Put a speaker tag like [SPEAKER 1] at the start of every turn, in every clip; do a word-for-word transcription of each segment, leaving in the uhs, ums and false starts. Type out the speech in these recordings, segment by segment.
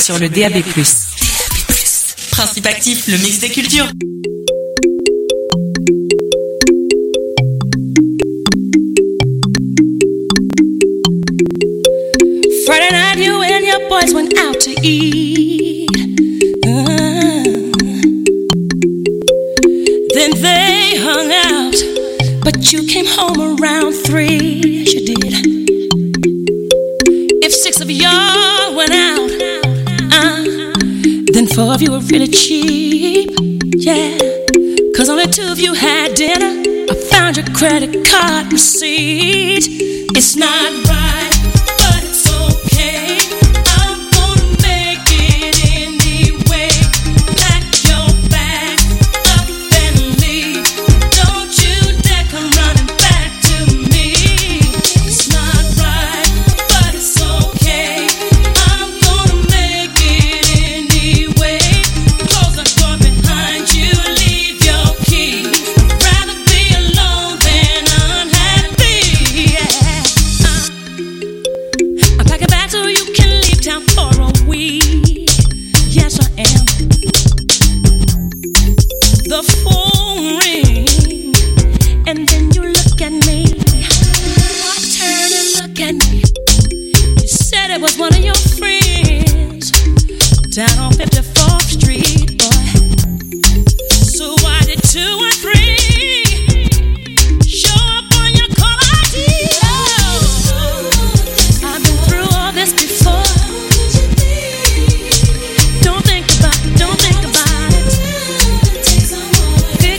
[SPEAKER 1] sur le D A B plus. D A B plus. Principe actif, le mix des cultures.
[SPEAKER 2] Friday night, you and your boys went out to eat. Uh, then they hung out, but you came home around three. Yes, you did. If six of y'all went out, uh, then four of you were really cheap. Yeah, cause only two of you had dinner. I found your credit card receipt. It's not right, but it's okay. I'm gonna make it anyway. Pack your bag up and leave. Don't you dare come running back to me. It's not right, but it's okay. I'm gonna make it anyway. Close the door behind you, leave your key. I'd rather be alone than unhappy. Yeah. I'm packing back so you can leave town for a week. Yes, I am. The phone rings, and then you look at me. I turn and look at me. You said it was one of your friends down on fifty-fourth Street, boy. So why did two and three show up on your call I D? Oh, I've been through all this before. Don't think about it, don't think about it.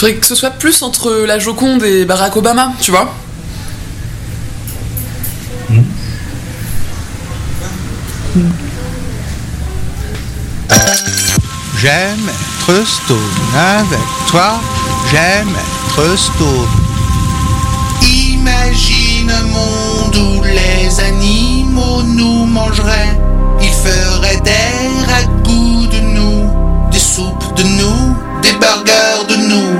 [SPEAKER 3] faudrait que ce soit plus entre la Joconde et Barack Obama, tu vois.
[SPEAKER 4] Mmh. Mmh.
[SPEAKER 5] J'aime être stone avec toi, j'aime être stone. Imagine un monde où les animaux nous mangeraient. Ils feraient des ragoûts de nous, des soupes de nous, des burgers de nous.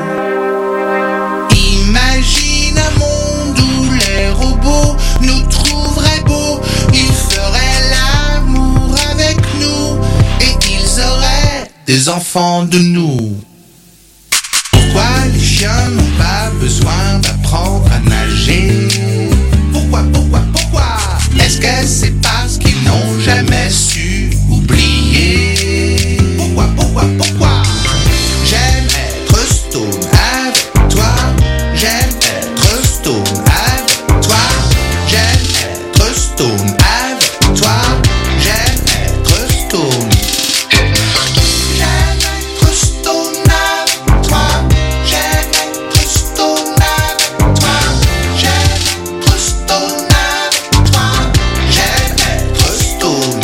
[SPEAKER 5] Imagine un monde où les robots nous trouveraient beaux. Ils feraient l'amour avec nous et ils auraient des enfants de nous. Pourquoi les chiens n'ont pas besoin d'apprendre à nager? Pourquoi, pourquoi, pourquoi? Est-ce que c'est parce qu'ils n'ont jamais su oublier? Pourquoi, pourquoi, pourquoi? J'aime être stone avec toi. J'aime être stone avec toi. J'aime être stone avec toi. J'aime être stone. J'aime être stone avec toi. J'aime être stone avec toi. J'aime être stone avec toi. J'aime être stone.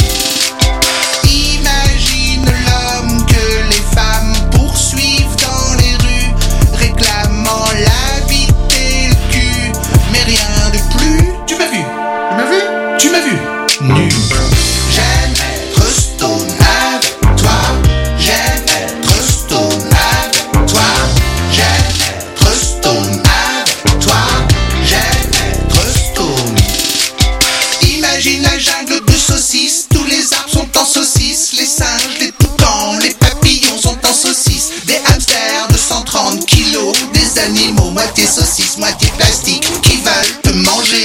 [SPEAKER 5] Imagine l'homme que les femmes poursuivent dans les rues, réclamant la bite et le cul, mais rien de plus. Tu m'as vu? Tu m'as vu? Tu m'as vu? Nu. J'aime être stone avec toi. J'aime être stone avec toi. J'aime être stone avec toi. J'aime être stone. Imagine la jungle de saucisses. Tous les arbres sont en saucisses. Les singes, les toucans, les papillons sont en saucisses. Des hamsters de cent trente kilos. Des animaux moitié saucisses, moitié plastique, qui veulent te manger.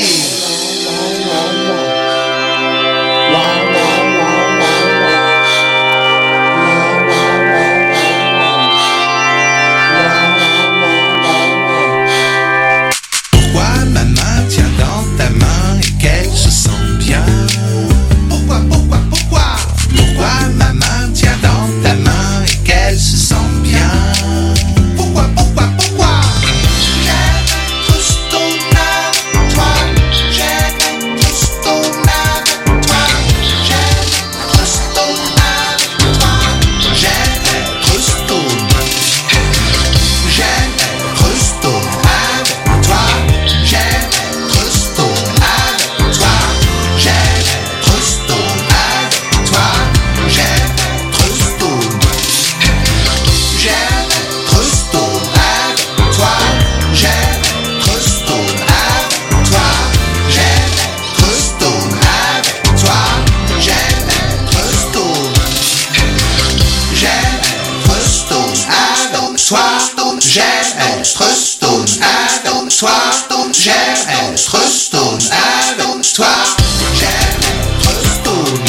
[SPEAKER 5] Pourquoi ma main tient dans ta main et qu'elle se sent bien? Pourquoi, pourquoi, pourquoi? Pourquoi ma main tient dans ta main et qu'elle se sent bien? Pourquoi, pourquoi, pourquoi? J'aime être stone avec toi. J'aime être stone avec toi. J'aime être stone avec toi. J'aime être stone. J'aime être stone avec toi. J'aime être stone avec toi. J'aime être stone avec toi. J'aime être stone. J'aime être stone avec toi. J'aime être stone avec toi. J'aime être stone avec toi. J'aime être stone. J'aime être stone avec toi. J'aime être stone avec toi. J'aime être stone avec toi. J'aime être stone.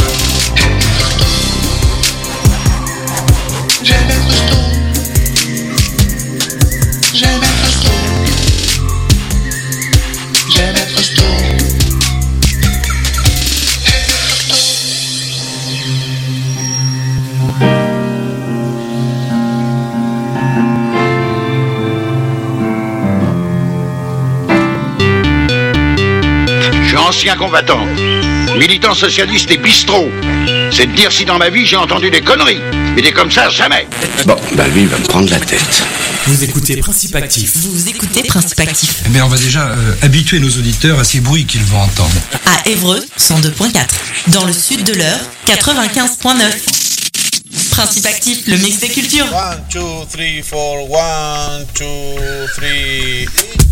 [SPEAKER 5] J'aime être stone. J'aime être stone. J'aime être stone.
[SPEAKER 6] Je suis ancien combattant, militant socialiste et bistrot. C'est de dire si dans ma vie j'ai entendu des conneries. Mais des comme ça, jamais.
[SPEAKER 7] Bon, bah lui, il va me prendre la tête.
[SPEAKER 1] Vous écoutez Principe Actif. Vous écoutez Principe Actif.
[SPEAKER 8] Eh bien, on va déjà euh, habituer nos auditeurs à ces bruits qu'ils vont entendre.
[SPEAKER 1] À Évreux, cent deux virgule quatre. Dans le sud de l'Eure, quatre-vingt-quinze virgule neuf. Principe Actif, le mix des cultures.
[SPEAKER 9] One, two, three, four, one, two, three.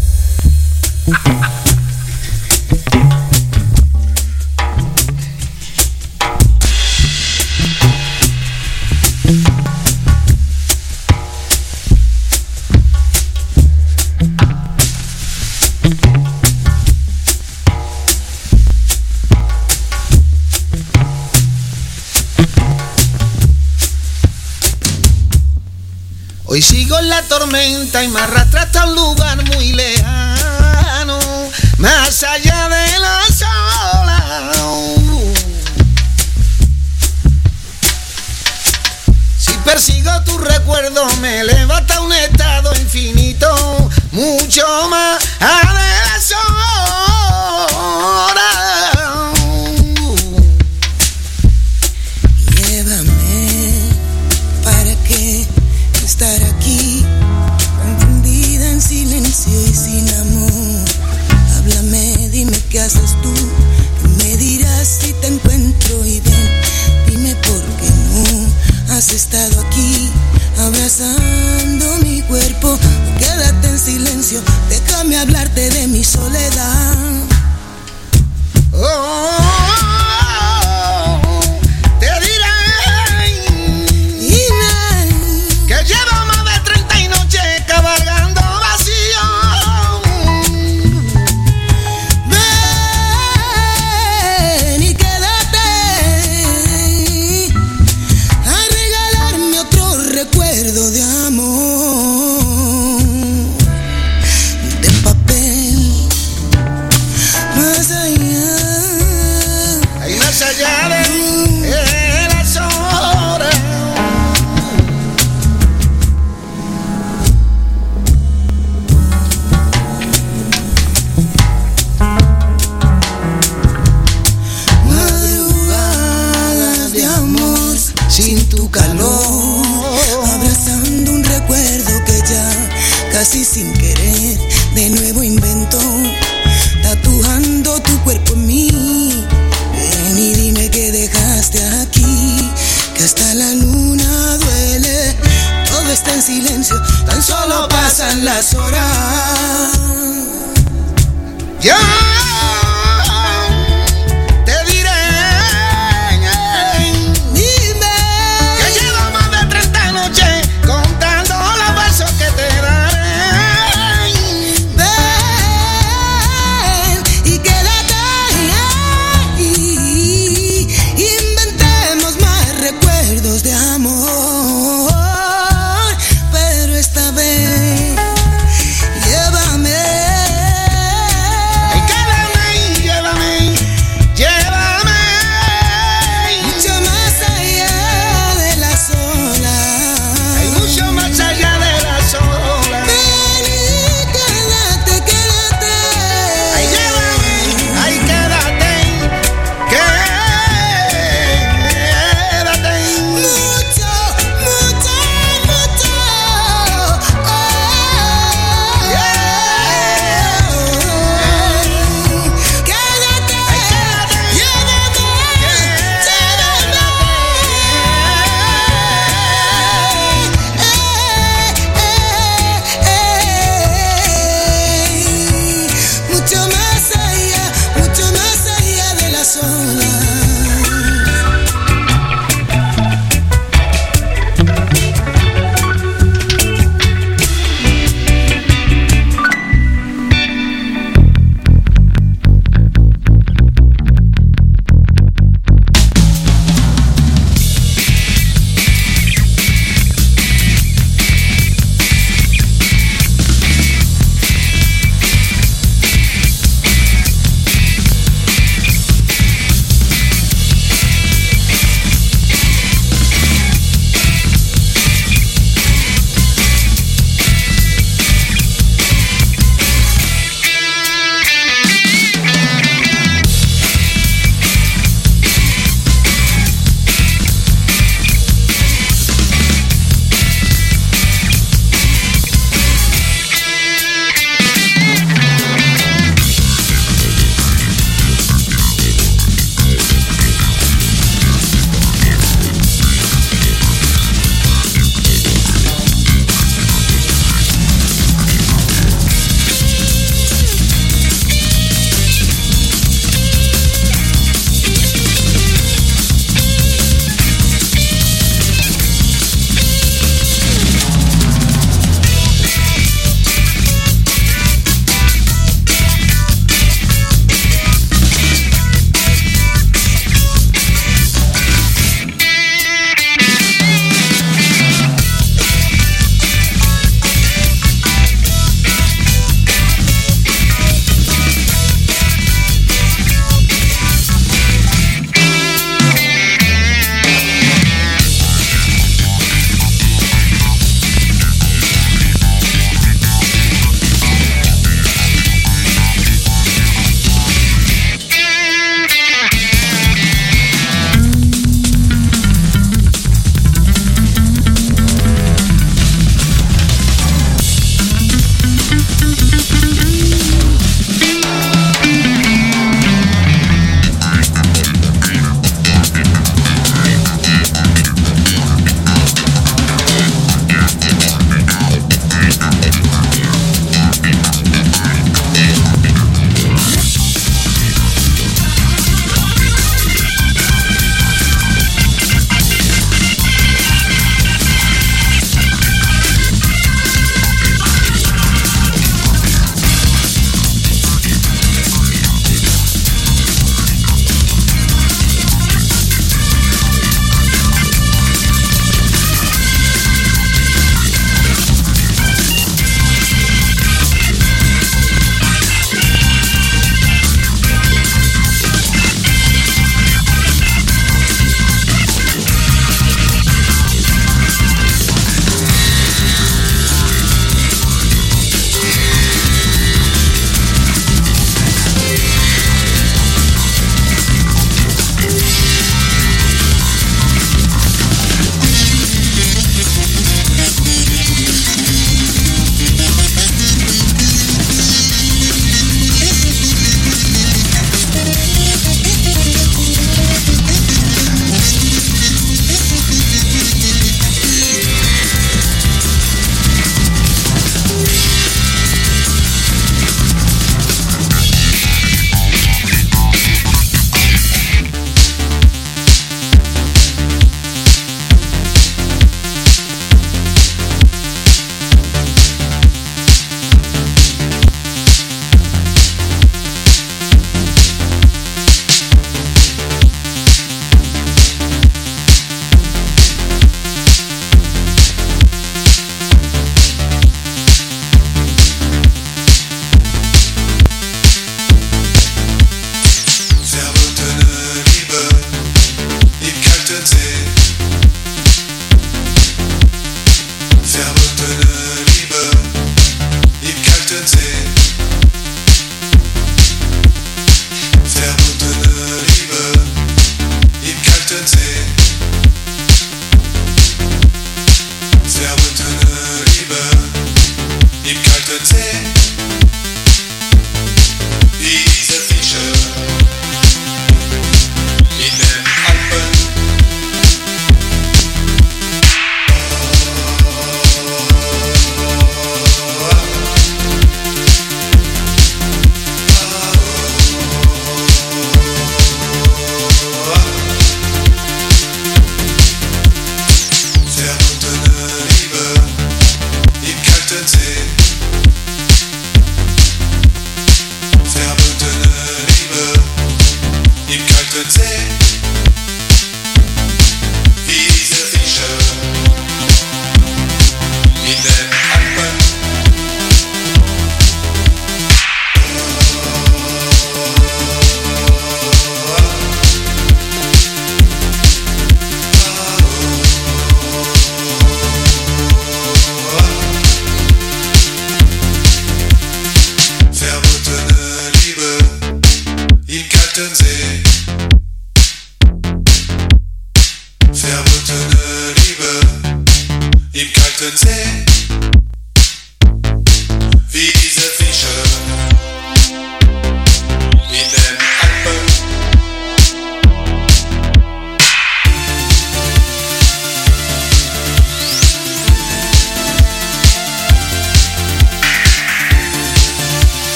[SPEAKER 5] Hoy sigo en la tormenta y me arrastra hasta un lugar muy lejano, más allá de las olas. Si persigo tu recuerdo me eleva hasta un estado infinito.
[SPEAKER 4] qué haces tú. Me dirás si te encuentro y ven, dime por qué no has estado aquí abrazando mi cuerpo. O quédate en silencio, déjame hablarte de mi soledad. Oh, oh, oh, oh, te diré que llevo más de treinta y noches cabalgando vacío. Ven y quédate a regalarme otro recuerdo de amor, de papel, más allá, hay más allá de, de las horas. Madrugadas de amor sin tu calor, abrazando un recuerdo que ya casi sin querer de nuevo inventó, tatuando tu cuerpo en mí. Ven y dime que dejaste aquí, que hasta la luna duele. Todo está en silencio, tan solo pasan las horas. Ya